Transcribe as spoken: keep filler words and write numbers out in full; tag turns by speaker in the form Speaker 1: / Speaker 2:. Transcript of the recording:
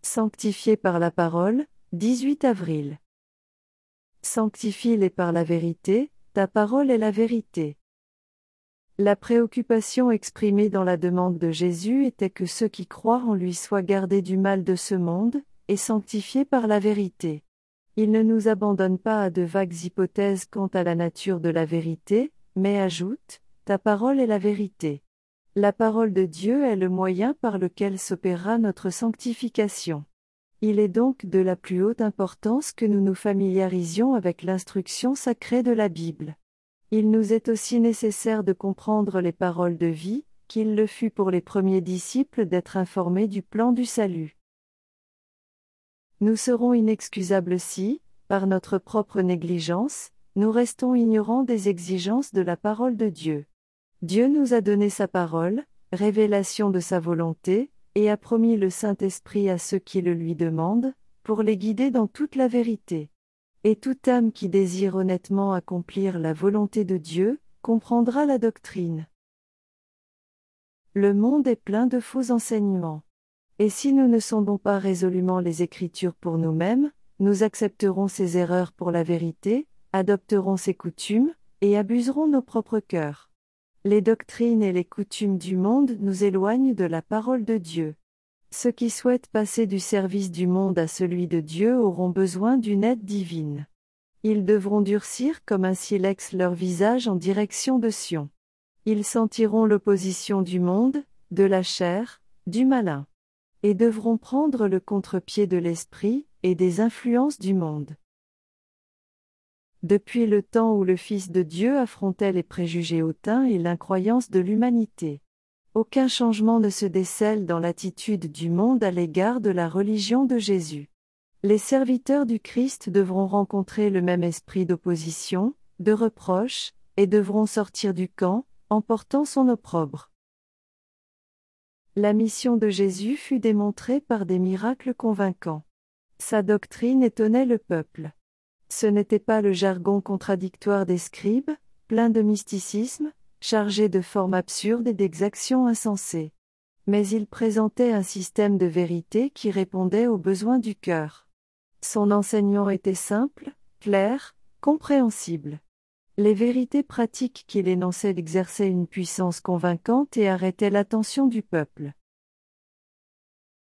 Speaker 1: Sanctifiés par la parole, dix-huit avril. Sanctifie-les par la vérité, ta parole est la vérité. La préoccupation exprimée dans la demande de Jésus était que ceux qui croient en lui soient gardés du mal de ce monde, et sanctifiés par la vérité. Il ne nous abandonne pas à de vagues hypothèses quant à la nature de la vérité, mais ajoute, ta parole est la vérité. La parole de Dieu est le moyen par lequel s'opérera notre sanctification. Il est donc de la plus haute importance que nous nous familiarisions avec l'instruction sacrée de la Bible. Il nous est aussi nécessaire de comprendre les paroles de vie, qu'il le fut pour les premiers disciples d'être informés du plan du salut. Nous serons inexcusables si, par notre propre négligence, nous restons ignorants des exigences de la parole de Dieu. Dieu nous a donné sa parole, révélation de sa volonté, et a promis le Saint-Esprit à ceux qui le lui demandent, pour les guider dans toute la vérité. Et toute âme qui désire honnêtement accomplir la volonté de Dieu, comprendra la doctrine. Le monde est plein de faux enseignements. Et si nous ne sondons pas résolument les Écritures pour nous-mêmes, nous accepterons ces erreurs pour la vérité, adopterons ces coutumes, et abuserons nos propres cœurs. Les doctrines et les coutumes du monde nous éloignent de la parole de Dieu. Ceux qui souhaitent passer du service du monde à celui de Dieu auront besoin d'une aide divine. Ils devront durcir comme un silex leur visage en direction de Sion. Ils sentiront l'opposition du monde, de la chair, du malin. Et devront prendre le contre-pied de l'esprit, et des influences du monde. Depuis le temps où le Fils de Dieu affrontait les préjugés hautains et l'incroyance de l'humanité, aucun changement ne se décèle dans l'attitude du monde à l'égard de la religion de Jésus. Les serviteurs du Christ devront rencontrer le même esprit d'opposition, de reproche, et devront sortir du camp, en portant son opprobre. La mission de Jésus fut démontrée par des miracles convaincants. Sa doctrine étonnait le peuple. Ce n'était pas le jargon contradictoire des scribes, plein de mysticisme, chargé de formes absurdes et d'exactions insensées. Mais il présentait un système de vérité qui répondait aux besoins du cœur. Son enseignement était simple, clair, compréhensible. Les vérités pratiques qu'il énonçait exerçaient une puissance convaincante et arrêtaient l'attention du peuple.